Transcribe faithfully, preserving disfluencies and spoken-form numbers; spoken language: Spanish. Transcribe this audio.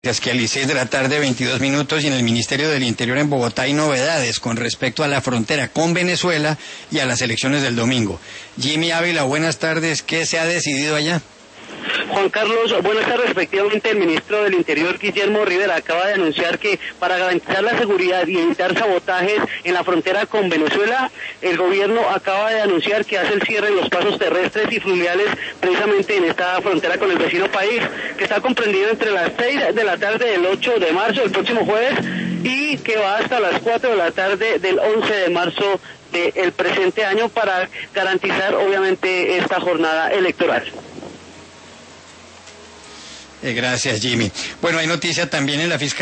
Que a las seis de la tarde, veintidós minutos, y en el Ministerio del Interior en Bogotá hay novedades con respecto a la frontera con Venezuela y a las elecciones del domingo. Jimmy Ávila, buenas tardes. ¿Qué se ha decidido allá? Juan Carlos, buenas tardes. Efectivamente, el ministro del Interior, Guillermo Rivera, acaba de anunciar que para garantizar la seguridad y evitar sabotajes en la frontera con Venezuela, el gobierno acaba de anunciar que hace el cierre de los pasos terrestres y fluviales precisamente en esta frontera con el vecino país, que está comprendido entre las seis de la tarde del ocho de marzo, el próximo jueves, y que va hasta las cuatro de la tarde del once de marzo del presente año, para garantizar obviamente esta jornada electoral. Eh, gracias, Jimmy. Bueno, hay noticia también en la Fiscalía.